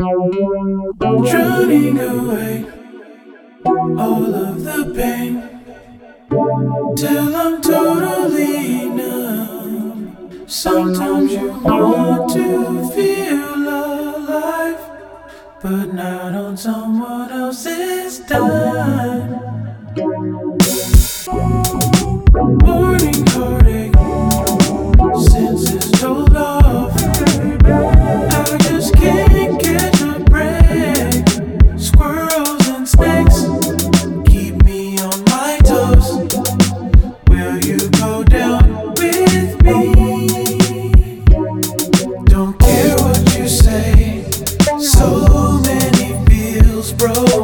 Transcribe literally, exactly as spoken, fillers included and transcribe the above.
drowning away all of the pain till I'm totally numb. Sometimes you want to feel alive, but not on someone else's time. Morning heartache, senses told off. I just can't catch a break. Squirrels and snakes keep me on my toes. Will you go down with me? Don't care what you say. So many feels broke.